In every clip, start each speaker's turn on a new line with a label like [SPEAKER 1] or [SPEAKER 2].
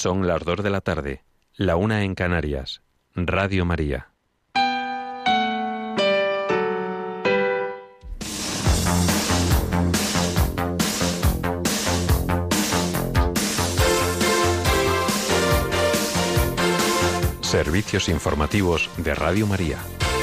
[SPEAKER 1] Son las 2 de la tarde, la 1 en Canarias. Radio María. Servicios informativos de Radio María.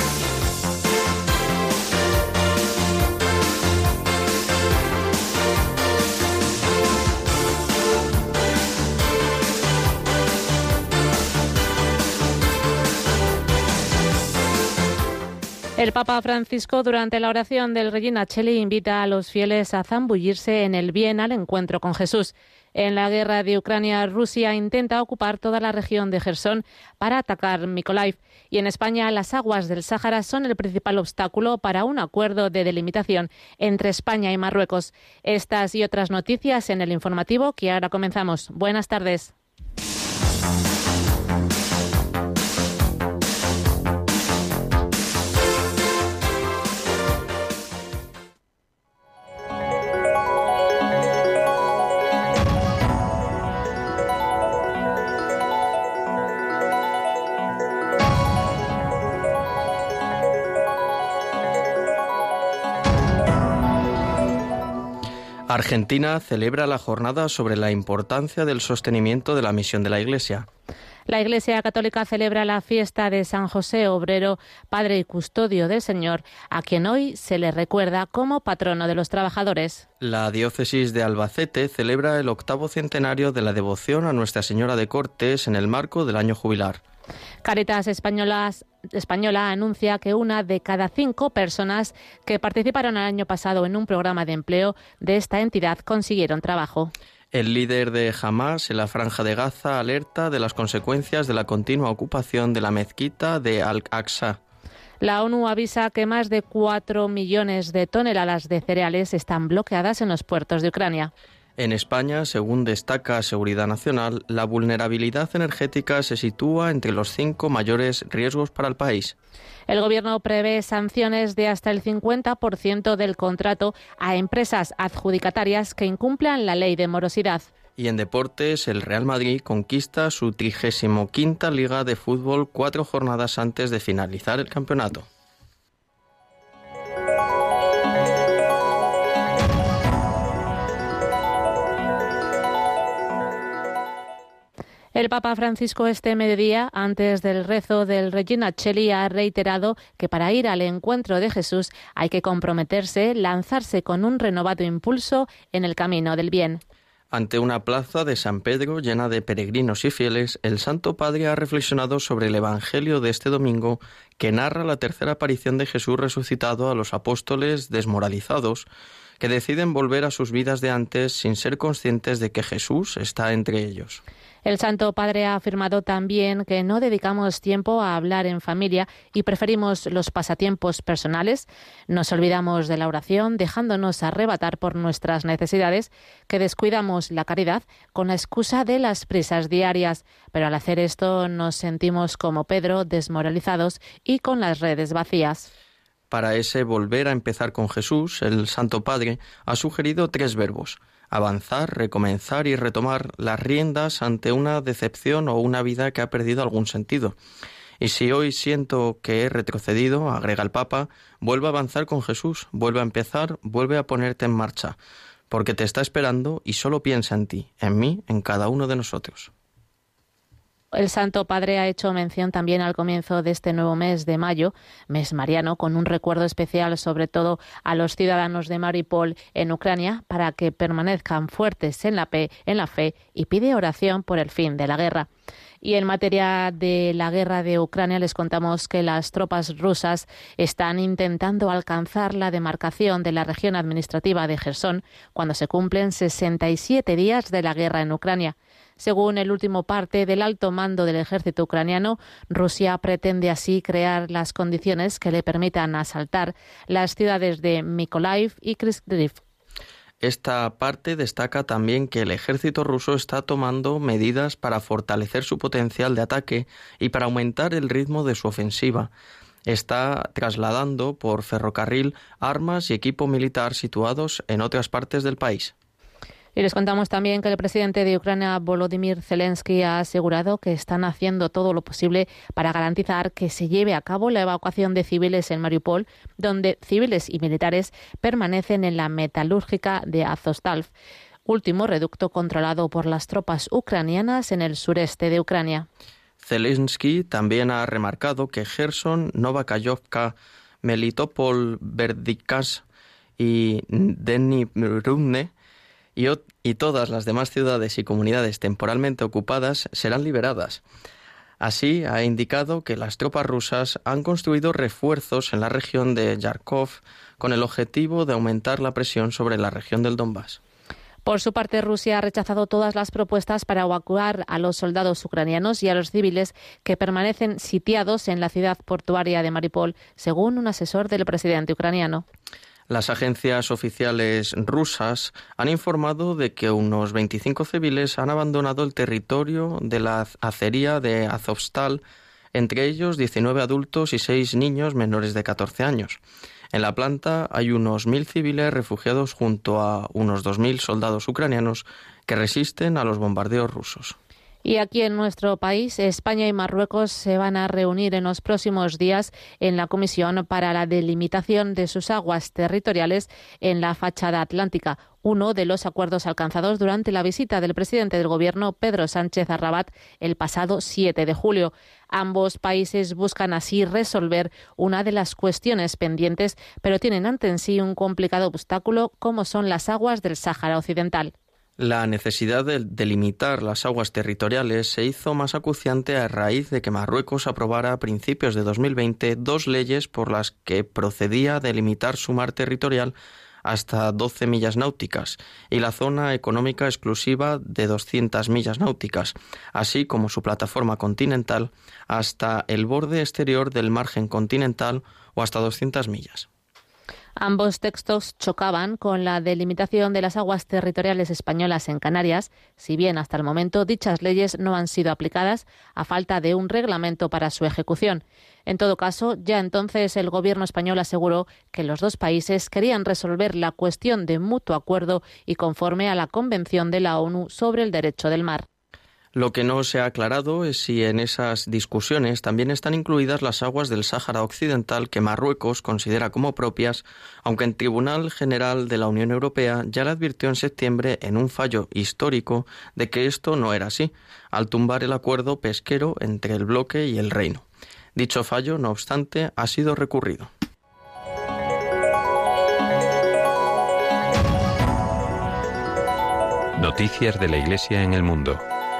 [SPEAKER 2] El Papa Francisco, durante la oración del Regina Coeli, invita a los fieles a zambullirse en el bien al encuentro con Jesús. En la guerra de Ucrania, Rusia intenta ocupar toda la región de Jersón para atacar Mykolaiv. Y en España, las aguas del Sáhara son el principal obstáculo para un acuerdo de delimitación entre España y Marruecos. Estas y otras noticias en el informativo que ahora comenzamos. Buenas tardes.
[SPEAKER 3] Argentina celebra la jornada sobre la importancia del sostenimiento de la misión de la Iglesia.
[SPEAKER 2] La Iglesia Católica celebra la fiesta de San José Obrero, padre y custodio del Señor, a quien hoy se le recuerda como patrono de los trabajadores.
[SPEAKER 3] La diócesis de Albacete celebra el 8º centenario de la devoción a Nuestra Señora de Cortes en el marco del año jubilar.
[SPEAKER 2] Cáritas Española anuncia que 1 de cada 5 personas que participaron el año pasado en un programa de empleo de esta entidad consiguieron trabajo.
[SPEAKER 3] El líder de Hamás en la Franja de Gaza alerta de las consecuencias de la continua ocupación de la mezquita de Al-Aqsa.
[SPEAKER 2] La ONU avisa que más de 4 millones de toneladas de cereales están bloqueadas en los puertos de Ucrania.
[SPEAKER 3] En España, según destaca Seguridad Nacional, la vulnerabilidad energética se sitúa entre los 5 mayores riesgos para el país.
[SPEAKER 2] El Gobierno prevé sanciones de hasta el 50% del contrato a empresas adjudicatarias que incumplan la ley de morosidad.
[SPEAKER 3] Y en deportes, el Real Madrid conquista su 35ª Liga de Fútbol 4 jornadas antes de finalizar el campeonato.
[SPEAKER 2] El Papa Francisco este mediodía, antes del rezo del Regina Coeli, ha reiterado que para ir al encuentro de Jesús hay que comprometerse, lanzarse con un renovado impulso en el camino del bien.
[SPEAKER 3] Ante una plaza de San Pedro llena de peregrinos y fieles, el Santo Padre ha reflexionado sobre el Evangelio de este domingo que narra la tercera aparición de Jesús resucitado a los apóstoles desmoralizados, que deciden volver a sus vidas de antes sin ser conscientes de que Jesús está entre ellos.
[SPEAKER 2] El Santo Padre ha afirmado también que no dedicamos tiempo a hablar en familia y preferimos los pasatiempos personales. Nos olvidamos de la oración, dejándonos arrebatar por nuestras necesidades, que descuidamos la caridad con la excusa de las prisas diarias. Pero al hacer esto nos sentimos como Pedro, desmoralizados y con las redes vacías.
[SPEAKER 3] Para ese volver a empezar con Jesús, el Santo Padre ha sugerido 3 verbos: avanzar, recomenzar y retomar las riendas ante una decepción o una vida que ha perdido algún sentido. Y si hoy siento que he retrocedido, agrega el Papa, vuelve a avanzar con Jesús, vuelve a empezar, vuelve a ponerte en marcha, porque te está esperando y solo piensa en ti, en mí, en cada uno de nosotros.
[SPEAKER 2] El Santo Padre ha hecho mención también al comienzo de este nuevo mes de mayo, mes mariano, con un recuerdo especial sobre todo a los ciudadanos de Mariupol en Ucrania para que permanezcan fuertes en la fe y pide oración por el fin de la guerra. Y en materia de la guerra de Ucrania les contamos que las tropas rusas están intentando alcanzar la demarcación de la región administrativa de Jersón cuando se cumplen 67 días de la guerra en Ucrania. Según el último parte del alto mando del ejército ucraniano, Rusia pretende así crear las condiciones que le permitan asaltar las ciudades de Mykolaiv y Kryvyi.
[SPEAKER 3] Esta parte destaca también que el ejército ruso está tomando medidas para fortalecer su potencial de ataque y para aumentar el ritmo de su ofensiva. Está trasladando por ferrocarril armas y equipo militar situados en otras partes del país.
[SPEAKER 2] Y les contamos también que el presidente de Ucrania, Volodymyr Zelensky, ha asegurado que están haciendo todo lo posible para garantizar que se lleve a cabo la evacuación de civiles en Mariupol, donde civiles y militares permanecen en la metalúrgica de Azovstal, último reducto controlado por las tropas ucranianas en el sureste de Ucrania.
[SPEAKER 3] Zelensky también ha remarcado que Gerson, Novakayovka, Melitopol, Berdikas y Dnipro y todas las demás ciudades y comunidades temporalmente ocupadas serán liberadas. Así, ha indicado que las tropas rusas han construido refuerzos en la región de Yarkov con el objetivo de aumentar la presión sobre la región del Donbass.
[SPEAKER 2] Por su parte, Rusia ha rechazado todas las propuestas para evacuar a los soldados ucranianos y a los civiles que permanecen sitiados en la ciudad portuaria de Mariupol, según un asesor del presidente ucraniano.
[SPEAKER 3] Las agencias oficiales rusas han informado de que unos 25 civiles han abandonado el territorio de la acería de Azovstal, entre ellos 19 adultos y 6 niños menores de 14 años. En la planta hay unos 1.000 civiles refugiados junto a unos 2.000 soldados ucranianos que resisten a los bombardeos rusos.
[SPEAKER 2] Y aquí en nuestro país, España y Marruecos se van a reunir en los próximos días en la Comisión para la Delimitación de sus aguas territoriales en la fachada atlántica, uno de los acuerdos alcanzados durante la visita del presidente del Gobierno, Pedro Sánchez, a Rabat el pasado 7 de julio. Ambos países buscan así resolver una de las cuestiones pendientes, pero tienen ante sí un complicado obstáculo como son las aguas del Sáhara Occidental.
[SPEAKER 3] La necesidad de delimitar las aguas territoriales se hizo más acuciante a raíz de que Marruecos aprobara a principios de 2020 2 leyes por las que procedía a delimitar su mar territorial hasta 12 millas náuticas y la zona económica exclusiva de 200 millas náuticas, así como su plataforma continental hasta el borde exterior del margen continental o hasta 200 millas.
[SPEAKER 2] Ambos textos chocaban con la delimitación de las aguas territoriales españolas en Canarias, si bien hasta el momento dichas leyes no han sido aplicadas a falta de un reglamento para su ejecución. En todo caso, ya entonces el Gobierno español aseguró que los dos países querían resolver la cuestión de mutuo acuerdo y conforme a la Convención de la ONU sobre el Derecho del Mar.
[SPEAKER 3] Lo que no se ha aclarado es si en esas discusiones también están incluidas las aguas del Sáhara Occidental que Marruecos considera como propias, aunque el Tribunal General de la Unión Europea ya le advirtió en septiembre en un fallo histórico de que esto no era así, al tumbar el acuerdo pesquero entre el bloque y el Reino. Dicho fallo, no obstante, ha sido recurrido.
[SPEAKER 1] Noticias de la Iglesia en el mundo.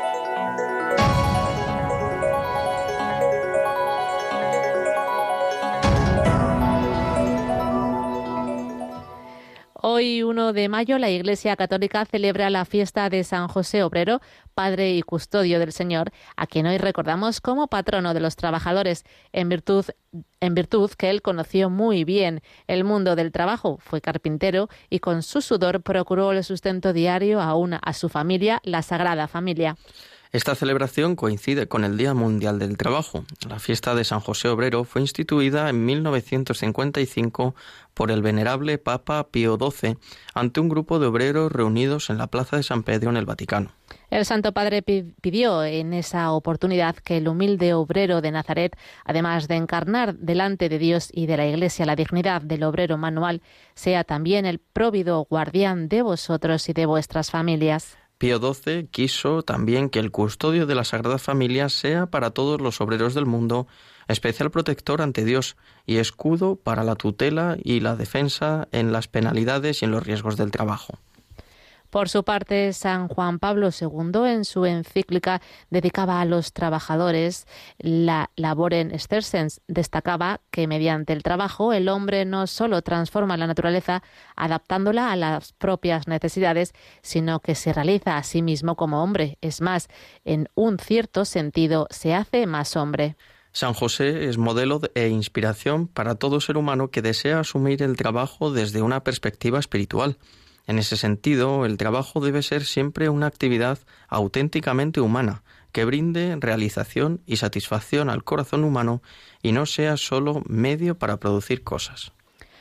[SPEAKER 2] Hoy, 1 de mayo, la Iglesia Católica celebra la fiesta de San José Obrero, Padre y Custodio del Señor, a quien hoy recordamos como patrono de los trabajadores, en virtud que él conoció muy bien el mundo del trabajo, fue carpintero y con su sudor procuró el sustento diario a su familia, la Sagrada Familia.
[SPEAKER 3] Esta celebración coincide con el Día Mundial del Trabajo. La fiesta de San José Obrero fue instituida en 1955 por el venerable Papa Pío XII ante un grupo de obreros reunidos en la Plaza de San Pedro en el Vaticano.
[SPEAKER 2] El Santo Padre pidió en esa oportunidad que el humilde obrero de Nazaret, además de encarnar delante de Dios y de la Iglesia la dignidad del obrero manual, sea también el próvido guardián de vosotros y de vuestras familias.
[SPEAKER 3] Pío XII quiso también que el custodio de la Sagrada Familia sea para todos los obreros del mundo especial protector ante Dios y escudo para la tutela y la defensa en las penalidades y en los riesgos del trabajo.
[SPEAKER 2] Por su parte, San Juan Pablo II, en su encíclica dedicada a los trabajadores, la Laborem Exercens, destacaba que mediante el trabajo el hombre no solo transforma la naturaleza adaptándola a las propias necesidades, sino que se realiza a sí mismo como hombre. Es más, en un cierto sentido, se hace más hombre.
[SPEAKER 3] San José es modelo e inspiración para todo ser humano que desea asumir el trabajo desde una perspectiva espiritual. En ese sentido, el trabajo debe ser siempre una actividad auténticamente humana, que brinde realización y satisfacción al corazón humano y no sea solo medio para producir cosas.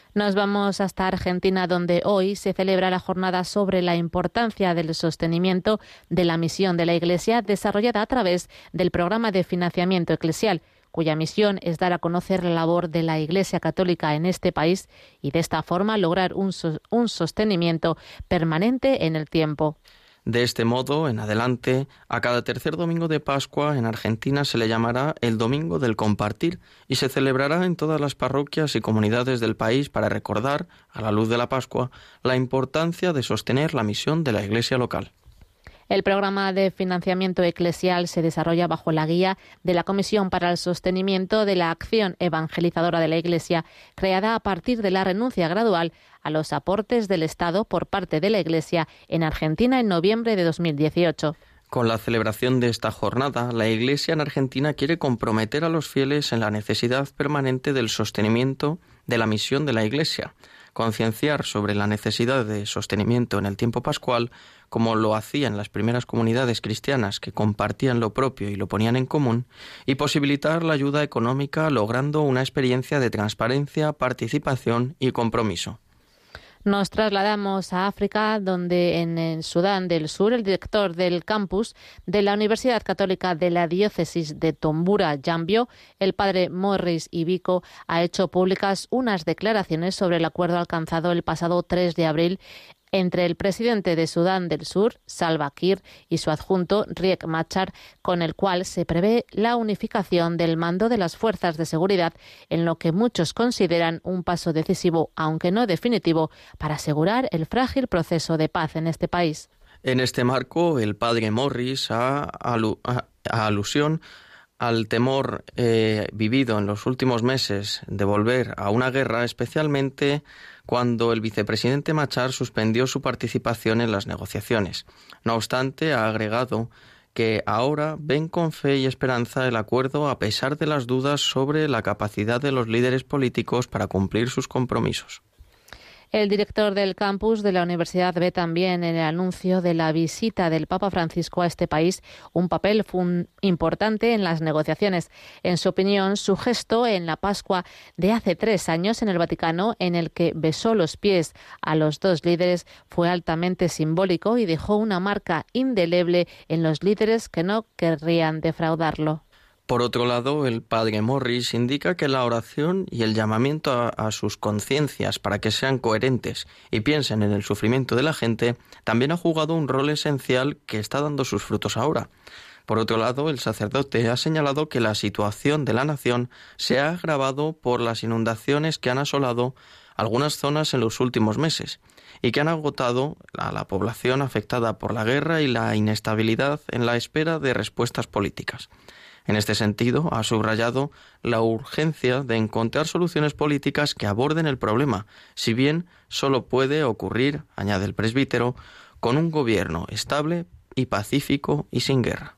[SPEAKER 2] Nos vamos hasta Argentina, donde hoy se celebra la jornada sobre la importancia del sostenimiento de la misión de la Iglesia desarrollada a través del programa de financiamiento eclesial, cuya misión es dar a conocer la labor de la Iglesia Católica en este país y de esta forma lograr un sostenimiento permanente en el tiempo.
[SPEAKER 3] De este modo, en adelante, a cada tercer domingo de Pascua en Argentina se le llamará el Domingo del Compartir y se celebrará en todas las parroquias y comunidades del país para recordar, a la luz de la Pascua, la importancia de sostener la misión de la Iglesia local.
[SPEAKER 2] El programa de financiamiento eclesial se desarrolla bajo la guía de la Comisión para el Sostenimiento de la Acción Evangelizadora de la Iglesia, creada a partir de la renuncia gradual a los aportes del Estado por parte de la Iglesia en Argentina en noviembre de 2018.
[SPEAKER 3] Con la celebración de esta jornada, la Iglesia en Argentina quiere comprometer a los fieles en la necesidad permanente del sostenimiento de la misión de la Iglesia, concienciar sobre la necesidad de sostenimiento en el tiempo pascual, como lo hacían las primeras comunidades cristianas que compartían lo propio y lo ponían en común, y posibilitar la ayuda económica logrando una experiencia de transparencia, participación y compromiso.
[SPEAKER 2] Nos trasladamos a África, donde en el Sudán del Sur el director del campus de la Universidad Católica de la Diócesis de Tombura, Yambio, el padre Morris Ibiko, ha hecho públicas unas declaraciones sobre el acuerdo alcanzado el pasado 3 de abril entre el presidente de Sudán del Sur, Salva Kiir, y su adjunto, Riek Machar, con el cual se prevé la unificación del mando de las fuerzas de seguridad, en lo que muchos consideran un paso decisivo, aunque no definitivo, para asegurar el frágil proceso de paz en este país.
[SPEAKER 3] En este marco, el padre Morris alusión al temor vivido en los últimos meses de volver a una guerra, especialmente cuando el vicepresidente Machar suspendió su participación en las negociaciones. No obstante, ha agregado que ahora ven con fe y esperanza el acuerdo a pesar de las dudas sobre la capacidad de los líderes políticos para cumplir sus compromisos.
[SPEAKER 2] El director del campus de la universidad ve también en el anuncio de la visita del Papa Francisco a este país un papel importante en las negociaciones. En su opinión, su gesto en la Pascua de hace 3 años en el Vaticano, en el que besó los pies a los dos líderes, fue altamente simbólico y dejó una marca indeleble en los líderes que no querrían defraudarlo.
[SPEAKER 3] Por otro lado, el padre Morris indica que la oración y el llamamiento a sus conciencias para que sean coherentes y piensen en el sufrimiento de la gente también ha jugado un rol esencial que está dando sus frutos ahora. Por otro lado, el sacerdote ha señalado que la situación de la nación se ha agravado por las inundaciones que han asolado algunas zonas en los últimos meses y que han agotado a la población afectada por la guerra y la inestabilidad en la espera de respuestas políticas. En este sentido, ha subrayado la urgencia de encontrar soluciones políticas que aborden el problema, si bien solo puede ocurrir, añade el presbítero, con un gobierno estable y pacífico y sin guerra.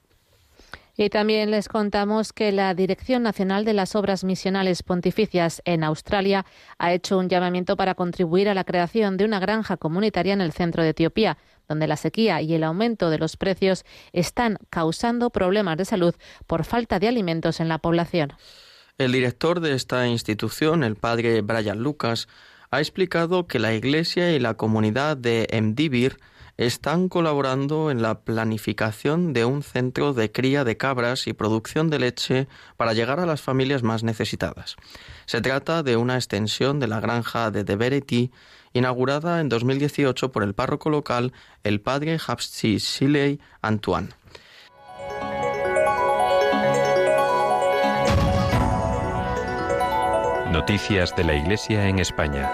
[SPEAKER 2] Y también les contamos que la Dirección Nacional de las Obras Misionales Pontificias en Australia ha hecho un llamamiento para contribuir a la creación de una granja comunitaria en el centro de Etiopía, donde la sequía y el aumento de los precios están causando problemas de salud por falta de alimentos en la población.
[SPEAKER 3] El director de esta institución, el padre Brian Lucas, ha explicado que la Iglesia y la comunidad de Mdivir están colaborando en la planificación de un centro de cría de cabras y producción de leche para llegar a las familias más necesitadas. Se trata de una extensión de la granja de Debereti, inaugurada en 2018 por el párroco local, el padre Hapsi Siley Antoine.
[SPEAKER 1] Noticias de la Iglesia en España.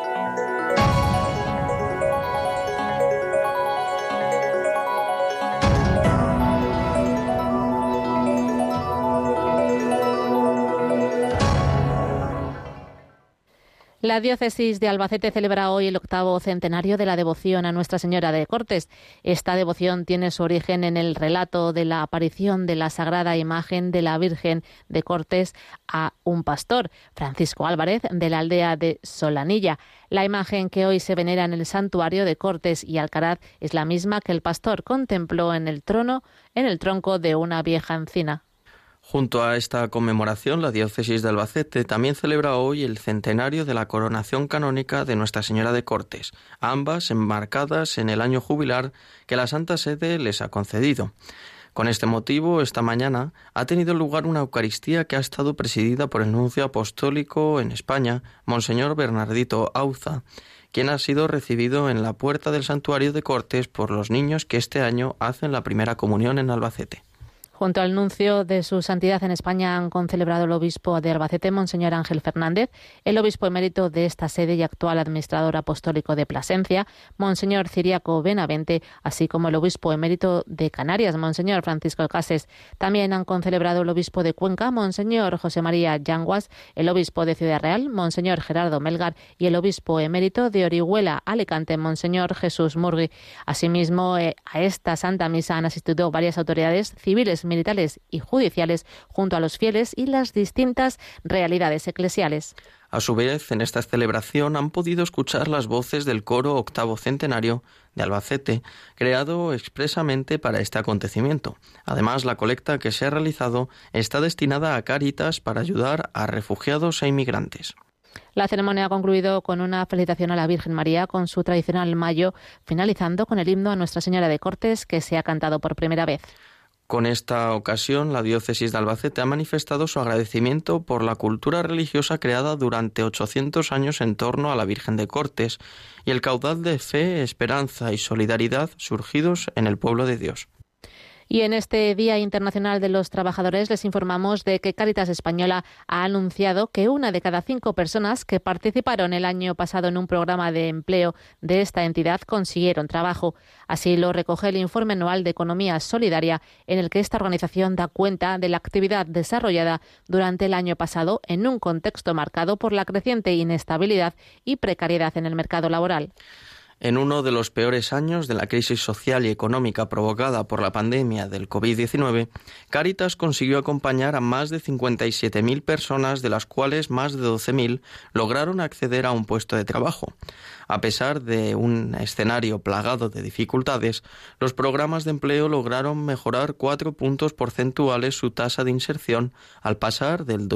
[SPEAKER 2] La diócesis de Albacete celebra hoy el 8º centenario de la devoción a Nuestra Señora de Cortes. Esta devoción tiene su origen en el relato de la aparición de la sagrada imagen de la Virgen de Cortes a un pastor, Francisco Álvarez, de la aldea de Solanilla. La imagen que hoy se venera en el santuario de Cortes y Alcaraz es la misma que el pastor contempló en el tronco de una vieja encina.
[SPEAKER 3] Junto a esta conmemoración, la diócesis de Albacete también celebra hoy el centenario de la coronación canónica de Nuestra Señora de Cortes, ambas enmarcadas en el año jubilar que la Santa Sede les ha concedido. Con este motivo, esta mañana ha tenido lugar una Eucaristía que ha estado presidida por el nuncio apostólico en España, Monseñor Bernardito Auza, quien ha sido recibido en la puerta del santuario de Cortes por los niños que este año hacen la primera comunión en Albacete.
[SPEAKER 2] Junto al nuncio de su santidad en España han concelebrado el obispo de Albacete, Monseñor Ángel Fernández, el obispo emérito de esta sede y actual administrador apostólico de Plasencia, Monseñor Ciriaco Benavente, así como el obispo emérito de Canarias, Monseñor Francisco Cases. También han concelebrado el obispo de Cuenca, Monseñor José María Yanguas, el obispo de Ciudad Real, Monseñor Gerardo Melgar, y el obispo emérito de Orihuela, Alicante, Monseñor Jesús Murgui. Asimismo, a esta Santa Misa han asistido varias autoridades civiles, militares y judiciales, junto a los fieles y las distintas realidades eclesiales.
[SPEAKER 3] A su vez, en esta celebración han podido escuchar las voces del coro octavo centenario de Albacete, creado expresamente para este acontecimiento. Además, la colecta que se ha realizado está destinada a Cáritas para ayudar a refugiados e inmigrantes.
[SPEAKER 2] La ceremonia ha concluido con una felicitación a la Virgen María con su tradicional mayo, finalizando con el himno a Nuestra Señora de Cortes, que se ha cantado por primera vez.
[SPEAKER 3] Con esta ocasión, la diócesis de Albacete ha manifestado su agradecimiento por la cultura religiosa creada durante 800 años en torno a la Virgen de Cortes y el caudal de fe, esperanza y solidaridad surgidos en el pueblo de Dios.
[SPEAKER 2] Y en este Día Internacional de los Trabajadores les informamos de que Cáritas Española ha anunciado que 1 de cada 5 personas que participaron el año pasado en un programa de empleo de esta entidad consiguieron trabajo. Así lo recoge el informe anual de Economía Solidaria, en el que esta organización da cuenta de la actividad desarrollada durante el año pasado en un contexto marcado por la creciente inestabilidad y precariedad en el mercado laboral.
[SPEAKER 3] En uno de los peores años de la crisis social y económica provocada por la pandemia del COVID-19, Cáritas consiguió acompañar a más de 57.000 personas, de las cuales más de 12.000 lograron acceder a un puesto de trabajo. A pesar de un escenario plagado de dificultades, los programas de empleo lograron mejorar 4 puntos porcentuales su tasa de inserción, al pasar del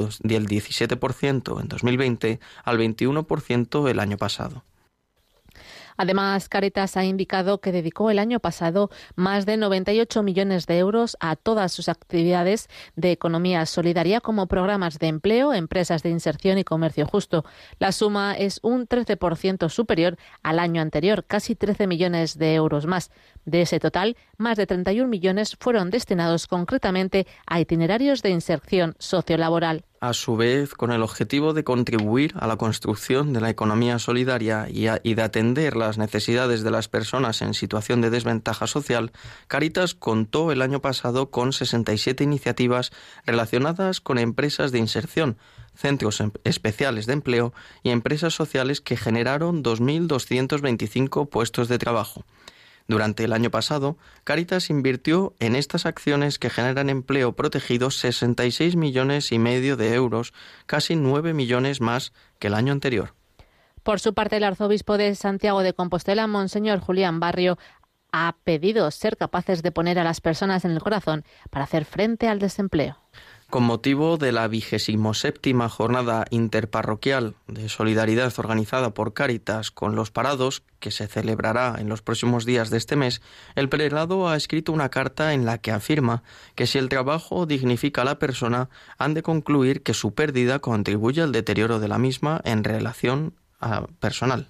[SPEAKER 3] 17% en 2020 al 21% el año pasado.
[SPEAKER 2] Además, Cáritas ha indicado que dedicó el año pasado más de 98 millones de euros a todas sus actividades de economía solidaria, como programas de empleo, empresas de inserción y comercio justo. La suma es un 13% superior al año anterior, casi 13 millones de euros más. De ese total, más de 31 millones fueron destinados concretamente a itinerarios de inserción sociolaboral.
[SPEAKER 3] A su vez, con el objetivo de contribuir a la construcción de la economía solidaria y de atender las necesidades de las personas en situación de desventaja social, Cáritas contó el año pasado con 67 iniciativas relacionadas con empresas de inserción, centros especiales de empleo y empresas sociales que generaron 2.225 puestos de trabajo. Durante el año pasado, Cáritas invirtió en estas acciones que generan empleo protegido 66,5 millones de euros, casi 9 millones más que el año anterior.
[SPEAKER 2] Por su parte, el arzobispo de Santiago de Compostela, Monseñor Julián Barrio, ha pedido ser capaces de poner a las personas en el corazón para hacer frente al desempleo.
[SPEAKER 3] Con motivo de la 27ª jornada interparroquial de solidaridad organizada por Cáritas con los parados, que se celebrará en los próximos días de este mes, el prelado ha escrito una carta en la que afirma que si el trabajo dignifica a la persona, han de concluir que su pérdida contribuye al deterioro de la misma en relación personal.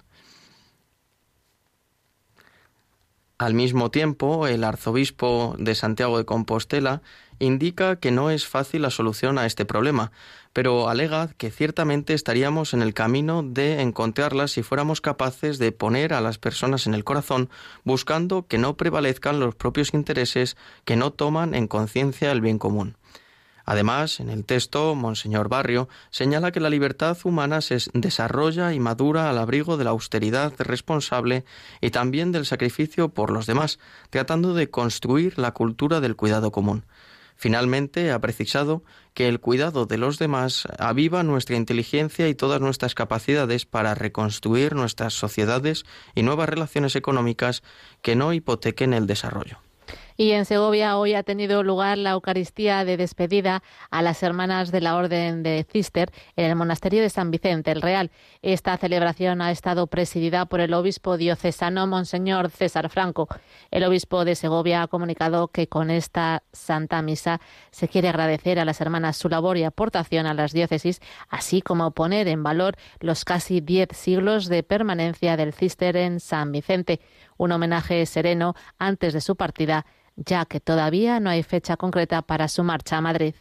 [SPEAKER 3] Al mismo tiempo, el arzobispo de Santiago de Compostela indica que no es fácil la solución a este problema, pero alega que ciertamente estaríamos en el camino de encontrarla si fuéramos capaces de poner a las personas en el corazón, buscando que no prevalezcan los propios intereses que no toman en conciencia el bien común. Además, en el texto, Monseñor Barrio señala que la libertad humana se desarrolla y madura al abrigo de la austeridad responsable y también del sacrificio por los demás, tratando de construir la cultura del cuidado común. Finalmente, ha precisado que el cuidado de los demás aviva nuestra inteligencia y todas nuestras capacidades para reconstruir nuestras sociedades y nuevas relaciones económicas que no hipotequen el desarrollo.
[SPEAKER 2] Y en Segovia hoy ha tenido lugar la Eucaristía de despedida a las hermanas de la Orden de Císter en el monasterio de San Vicente el Real. Esta celebración ha estado presidida por el obispo diocesano Monseñor César Franco. El obispo de Segovia ha comunicado que con esta Santa Misa se quiere agradecer a las hermanas su labor y aportación a las diócesis, así como poner en valor los casi 10 siglos de permanencia del Císter en San Vicente. Un homenaje sereno antes de su partida, ya que todavía no hay fecha concreta para su marcha a Madrid.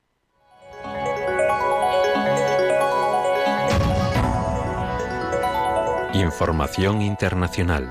[SPEAKER 1] Información internacional.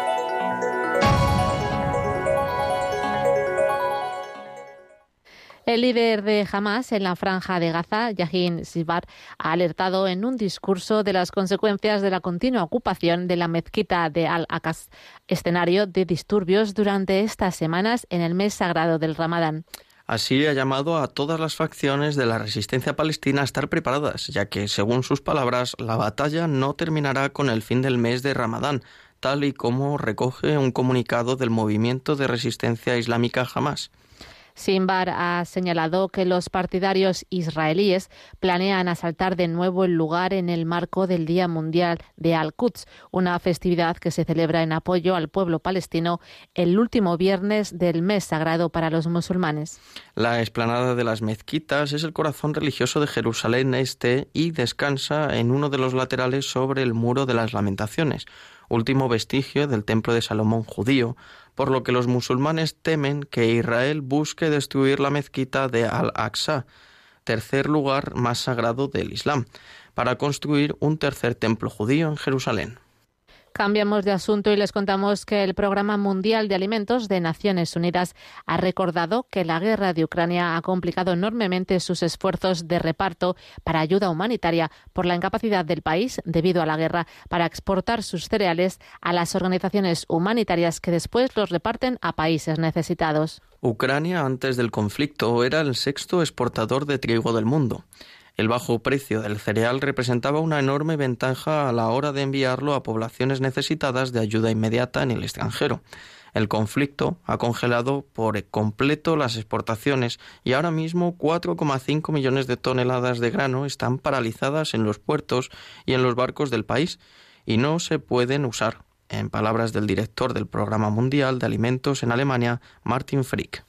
[SPEAKER 2] El líder de Hamás en la Franja de Gaza, Yahya Sinwar, ha alertado en un discurso de las consecuencias de la continua ocupación de la mezquita de Al-Aqsa, escenario de disturbios durante estas semanas en el mes sagrado del Ramadán.
[SPEAKER 3] Así ha llamado a todas las facciones de la resistencia palestina a estar preparadas, ya que, según sus palabras, la batalla no terminará con el fin del mes de Ramadán, tal y como recoge un comunicado del movimiento de resistencia islámica Hamás.
[SPEAKER 2] Sinwar ha señalado que los partidarios israelíes planean asaltar de nuevo el lugar en el marco del Día Mundial de Al-Quds, una festividad que se celebra en apoyo al pueblo palestino el último viernes del mes sagrado para los musulmanes.
[SPEAKER 3] La explanada de las mezquitas es el corazón religioso de Jerusalén Este y descansa en uno de los laterales sobre el Muro de las Lamentaciones, último vestigio del Templo de Salomón judío, por lo que los musulmanes temen que Israel busque destruir la mezquita de Al-Aqsa, tercer lugar más sagrado del Islam, para construir un tercer templo judío en Jerusalén.
[SPEAKER 2] Cambiamos de asunto y les contamos que el Programa Mundial de Alimentos de Naciones Unidas ha recordado que la guerra de Ucrania ha complicado enormemente sus esfuerzos de reparto para ayuda humanitaria por la incapacidad del país, debido a la guerra, para exportar sus cereales a las organizaciones humanitarias que después los reparten a países necesitados.
[SPEAKER 3] Ucrania, antes del conflicto, era el sexto exportador de trigo del mundo. El bajo precio del cereal representaba una enorme ventaja a la hora de enviarlo a poblaciones necesitadas de ayuda inmediata en el extranjero. El conflicto ha congelado por completo las exportaciones y ahora mismo 4,5 millones de toneladas de grano están paralizadas en los puertos y en los barcos del país y no se pueden usar, en palabras del director del Programa Mundial de Alimentos en Alemania, Martin Frick.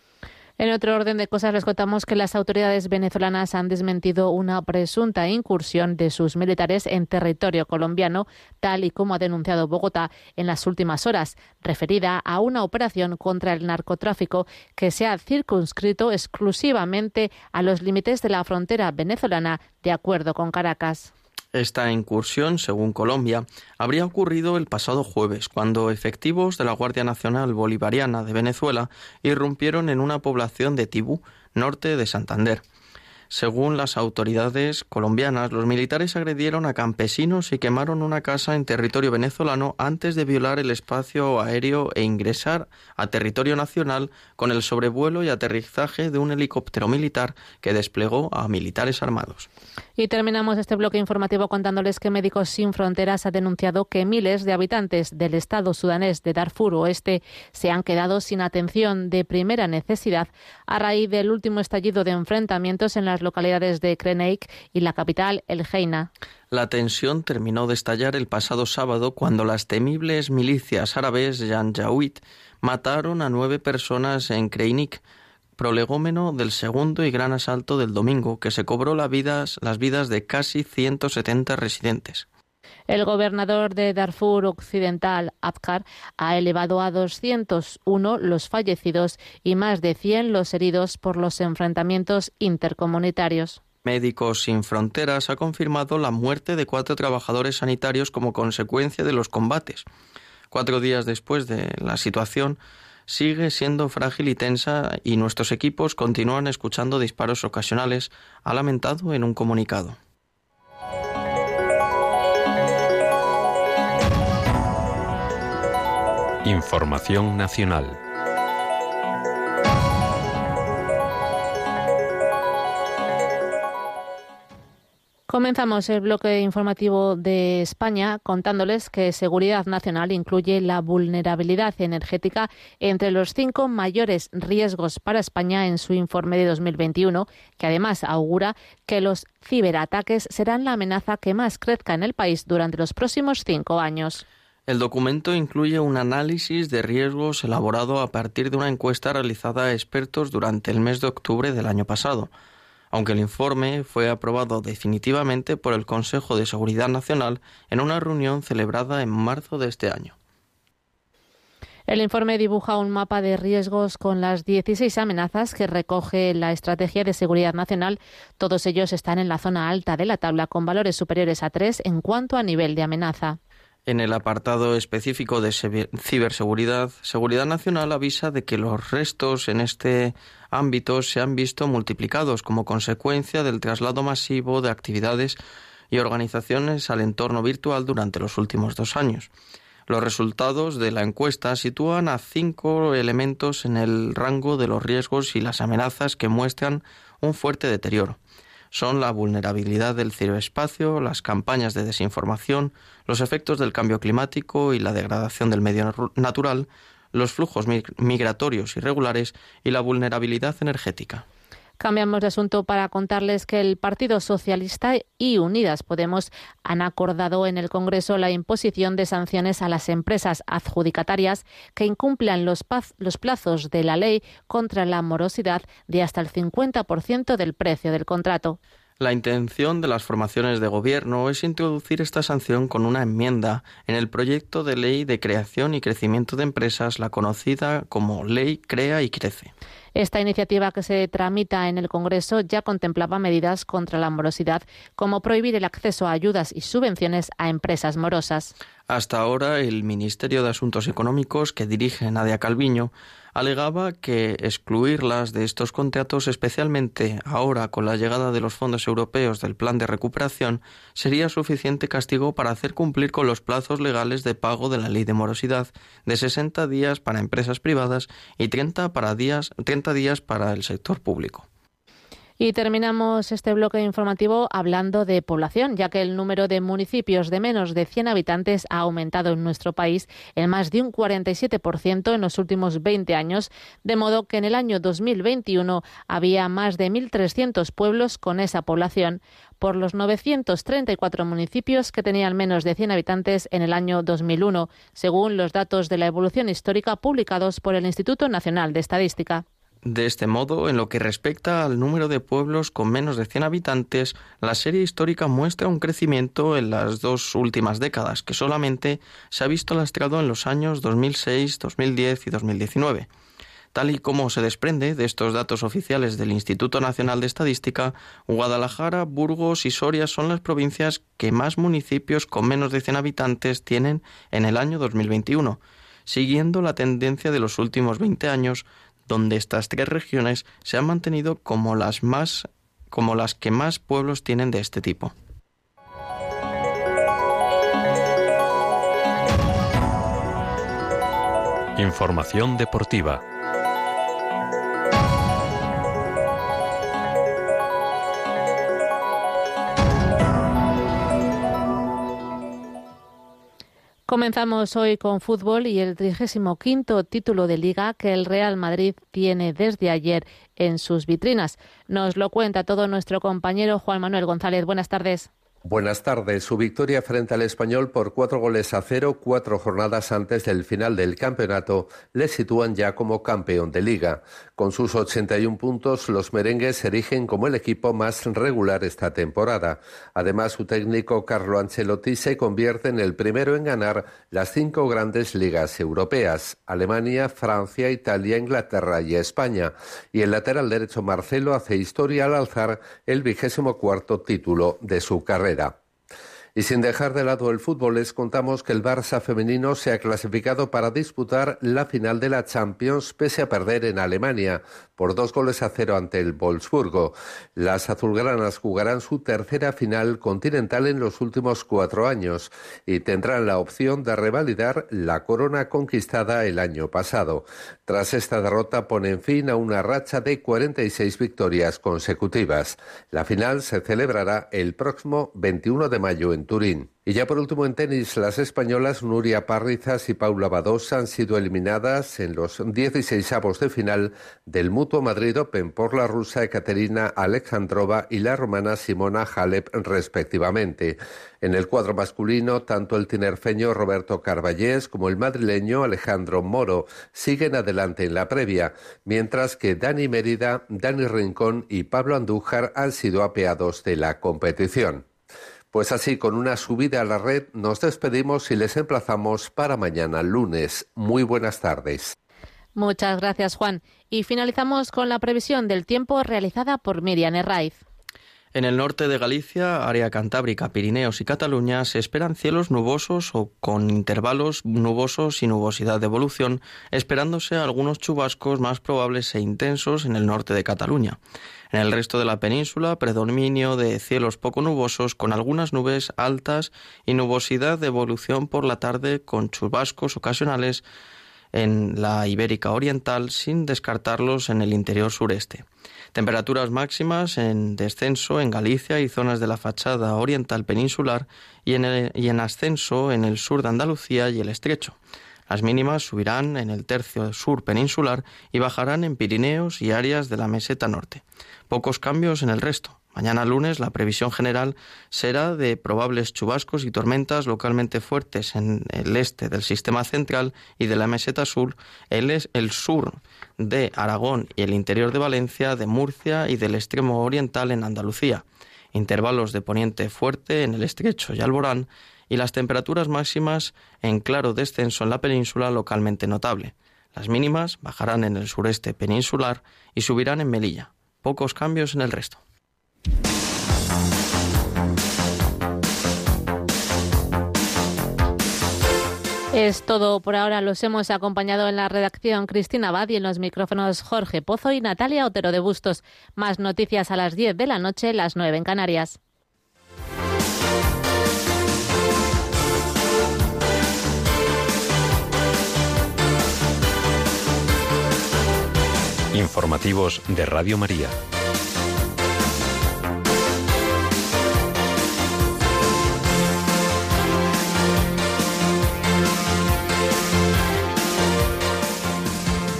[SPEAKER 2] En otro orden de cosas, les contamos que las autoridades venezolanas han desmentido una presunta incursión de sus militares en territorio colombiano, tal y como ha denunciado Bogotá en las últimas horas, referida a una operación contra el narcotráfico que se ha circunscrito exclusivamente a los límites de la frontera venezolana, de acuerdo con Caracas.
[SPEAKER 3] Esta incursión, según Colombia, habría ocurrido el pasado jueves, cuando efectivos de la Guardia Nacional Bolivariana de Venezuela irrumpieron en una población de Tibú, norte de Santander. Según las autoridades colombianas, los militares agredieron a campesinos y quemaron una casa en territorio venezolano antes de violar el espacio aéreo e ingresar a territorio nacional con el sobrevuelo y aterrizaje de un helicóptero militar que desplegó a militares armados.
[SPEAKER 2] Y terminamos este bloque informativo contándoles que Médicos Sin Fronteras ha denunciado que miles de habitantes del estado sudanés de Darfur Oeste se han quedado sin atención de primera necesidad a raíz del último estallido de enfrentamientos en las localidades de Kreneik y la capital, El Geina.
[SPEAKER 3] La tensión terminó de estallar el pasado sábado cuando las temibles milicias árabes Janjaweed mataron a 9 personas en Kreneik, prolegómeno del segundo y gran asalto del domingo, que se cobró las vidas de casi 170 residentes.
[SPEAKER 2] El gobernador de Darfur Occidental, Abkar, ha elevado a 201 los fallecidos y más de 100 los heridos por los enfrentamientos intercomunitarios.
[SPEAKER 3] Médicos Sin Fronteras ha confirmado la muerte de 4 trabajadores sanitarios como consecuencia de los combates. 4 días después de la situación sigue siendo frágil y tensa y nuestros equipos continúan escuchando disparos ocasionales, ha lamentado en un comunicado.
[SPEAKER 1] Información nacional.
[SPEAKER 2] Comenzamos el bloque informativo de España contándoles que Seguridad Nacional incluye la vulnerabilidad energética entre los 5 mayores riesgos para España en su informe de 2021, que además augura que los ciberataques serán la amenaza que más crezca en el país durante los próximos 5 años.
[SPEAKER 3] El documento incluye un análisis de riesgos elaborado a partir de una encuesta realizada a expertos durante el mes de octubre del año pasado, aunque el informe fue aprobado definitivamente por el Consejo de Seguridad Nacional en una reunión celebrada en marzo de este año.
[SPEAKER 2] El informe dibuja un mapa de riesgos con las 16 amenazas que recoge la Estrategia de Seguridad Nacional. Todos ellos están en la zona alta de la tabla, con valores superiores a 3 en cuanto a nivel de amenaza.
[SPEAKER 3] En el apartado específico de ciberseguridad, Seguridad Nacional avisa de que los restos en este ámbito se han visto multiplicados como consecuencia del traslado masivo de actividades y organizaciones al entorno virtual durante los últimos 2 años. Los resultados de la encuesta sitúan a 5 elementos en el rango de los riesgos y las amenazas que muestran un fuerte deterioro. Son la vulnerabilidad del ciberespacio, las campañas de desinformación, los efectos del cambio climático y la degradación del medio natural, los flujos migratorios irregulares y la vulnerabilidad energética.
[SPEAKER 2] Cambiamos de asunto para contarles que el Partido Socialista y Unidas Podemos han acordado en el Congreso la imposición de sanciones a las empresas adjudicatarias que incumplan los plazos de la ley contra la morosidad de hasta el 50% del precio del contrato.
[SPEAKER 3] La intención de las formaciones de gobierno es introducir esta sanción con una enmienda en el proyecto de ley de creación y crecimiento de empresas, la conocida como Ley Crea y Crece.
[SPEAKER 2] Esta iniciativa que se tramita en el Congreso ya contemplaba medidas contra la morosidad, como prohibir el acceso a ayudas y subvenciones a empresas morosas.
[SPEAKER 3] Hasta ahora, el Ministerio de Asuntos Económicos, que dirige Nadia Calviño, alegaba que excluirlas de estos contratos, especialmente ahora con la llegada de los fondos europeos del Plan de Recuperación, sería suficiente castigo para hacer cumplir con los plazos legales de pago de la Ley de Morosidad, de 60 días para empresas privadas y 30 días para el sector público.
[SPEAKER 2] Y terminamos este bloque informativo hablando de población, ya que el número de municipios de menos de 100 habitantes ha aumentado en nuestro país en más de un 47% en los últimos 20 años, de modo que en el año 2021 había más de 1.300 pueblos con esa población, por los 934 municipios que tenían menos de 100 habitantes en el año 2001, según los datos de la evolución histórica publicados por el Instituto Nacional de Estadística.
[SPEAKER 3] De este modo, en lo que respecta al número de pueblos con menos de 100 habitantes, la serie histórica muestra un crecimiento en las 2 últimas décadas, que solamente se ha visto lastrado en los años 2006, 2010 y 2019. Tal y como se desprende de estos datos oficiales del Instituto Nacional de Estadística, Guadalajara, Burgos y Soria son las provincias que más municipios con menos de 100 habitantes tienen en el año 2021, siguiendo la tendencia de los últimos 20 años, donde estas 3 regiones se han mantenido como las que más pueblos tienen de este tipo.
[SPEAKER 1] Información deportiva.
[SPEAKER 2] Comenzamos hoy con fútbol y el 35º título de Liga que el Real Madrid tiene desde ayer en sus vitrinas. Nos lo cuenta todo nuestro compañero Juan Manuel González. Buenas tardes.
[SPEAKER 4] Buenas tardes. Su victoria frente al Español por 4-0, 4 jornadas antes del final del campeonato, le sitúan ya como campeón de Liga. Con sus 81 puntos, los merengues se erigen como el equipo más regular esta temporada. Además, su técnico Carlo Ancelotti se convierte en el primero en ganar las 5 grandes ligas europeas: Alemania, Francia, Italia, Inglaterra y España. Y el lateral derecho Marcelo hace historia al alzar el 24º título de su carrera. Y sin dejar de lado el fútbol, les contamos que el Barça femenino se ha clasificado para disputar la final de la Champions pese a perder en Alemania por 2-0 ante el Wolfsburgo. Las azulgranas jugarán su tercera final continental en los últimos 4 años y tendrán la opción de revalidar la corona conquistada el año pasado. Tras esta derrota ponen fin a una racha de 46 victorias consecutivas. La final se celebrará el próximo 21 de mayo en Turín. Y ya por último en tenis, las españolas Nuria Parrizas y Paula Badosa han sido eliminadas en los 16avos de final del Mutua Madrid Open por la rusa Ekaterina Alexandrova y la romana Simona Halep respectivamente. En el cuadro masculino, tanto el tinerfeño Roberto Carballés como el madrileño Alejandro Moro siguen adelante en la previa, mientras que Dani Mérida, Dani Rincón y Pablo Andújar han sido apeados de la competición. Pues así, con una subida a la red, nos despedimos y les emplazamos para mañana, lunes. Muy buenas tardes.
[SPEAKER 2] Muchas gracias, Juan. Y finalizamos con la previsión del tiempo realizada por Miriam Herraiz.
[SPEAKER 3] En el norte de Galicia, área cantábrica, Pirineos y Cataluña se esperan cielos nubosos o con intervalos nubosos y nubosidad de evolución, esperándose algunos chubascos más probables e intensos en el norte de Cataluña. En el resto de la península, predominio de cielos poco nubosos con algunas nubes altas y nubosidad de evolución por la tarde con chubascos ocasionales en la Ibérica Oriental, sin descartarlos en el interior sureste. Temperaturas máximas en descenso en Galicia y zonas de la fachada oriental peninsular y en ascenso en el sur de Andalucía y el Estrecho. Las mínimas subirán en el tercio sur peninsular y bajarán en Pirineos y áreas de la meseta norte. Pocos cambios en el resto. Mañana lunes la previsión general será de probables chubascos y tormentas localmente fuertes en el este del sistema central y de la meseta sur, el sur de Aragón y el interior de Valencia, de Murcia y del extremo oriental en Andalucía. Intervalos de poniente fuerte en el Estrecho y Alborán y las temperaturas máximas en claro descenso en la península localmente notable. Las mínimas bajarán en el sureste peninsular y subirán en Melilla. Pocos cambios en el resto.
[SPEAKER 2] Es todo por ahora. Los hemos acompañado en la redacción Cristina Abad y en los micrófonos Jorge Pozo y Natalia Otero de Bustos. Más noticias a las 10 de la noche, las 9 en Canarias.
[SPEAKER 1] Informativos de Radio María.